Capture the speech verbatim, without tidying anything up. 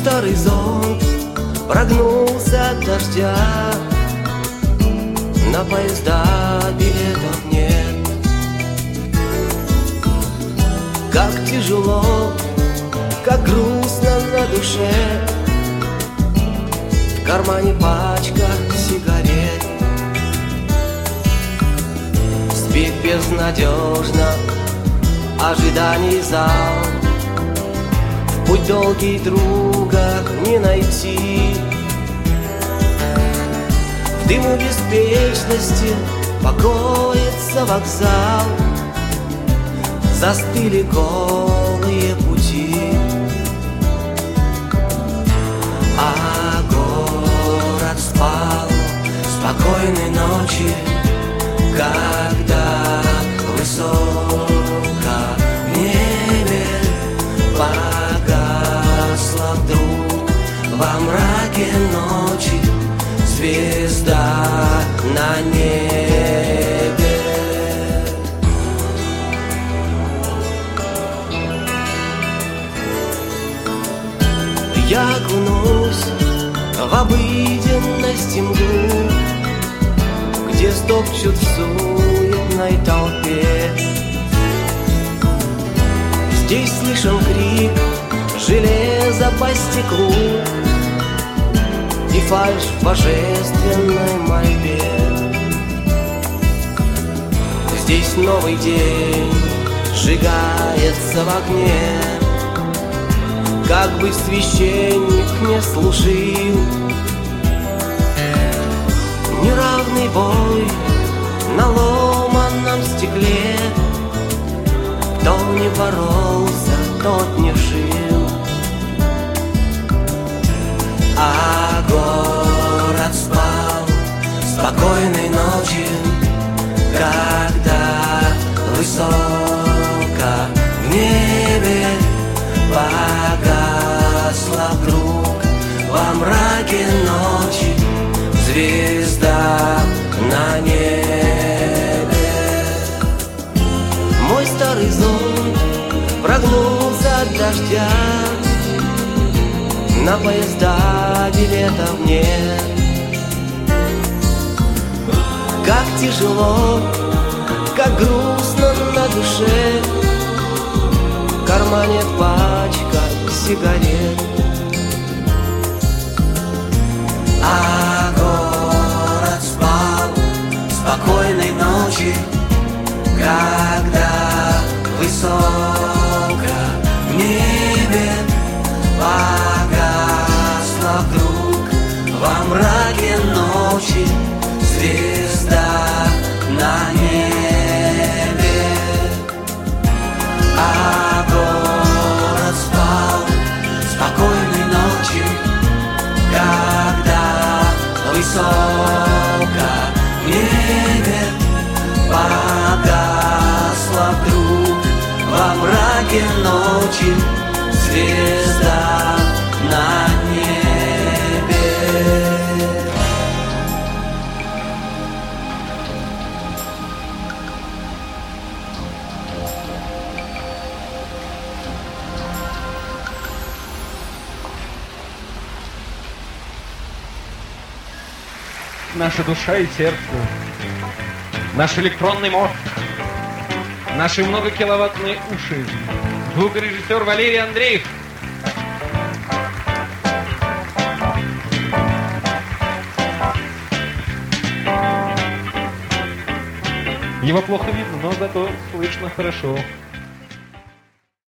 старый зонт прогнулся от дождя. На поезда билетов нет. Как тяжело, как грустно на душе. В кармане пачка сигарет. Спит безнадежно ожиданий зал. В путь долгий друга не найти. В дыму беспечности покоится вокзал. Застыли голые пути. А город спал спокойной ночи, когда высоко в небе погасла вдруг во мраке ночи звезда на небе. Я окунусь в обыденность мглу, где стопчут в суетной толпе. Здесь слышен крик железа по стеклу и фальшь в божественной мольбе. Здесь новый день сжигается в огне. Как бы священник не служил, неравный бой на ломаном стекле. Кто не боролся, тот не жил. А город спал спокойной ночи, когда высоко в небе погасла вдруг во мраке ночи звезда на небе. Мой старый зонт прогнулся от дождя. На поезда билетов нет. Как тяжело, как грустно на душе. В кармане пачка сигарет. А город спал спокойной ночи, когда высоко в небе погасла вдруг во мраке ночи звезда на небе. А город спал спокойной ночи, когда высоко в небе погасла вдруг во мраке ночи звезда на небе. Наша душа и сердце, наш электронный мозг, наши многокиловаттные уши. Звукорежиссер Валерий Андреев. Его плохо видно, но зато слышно хорошо.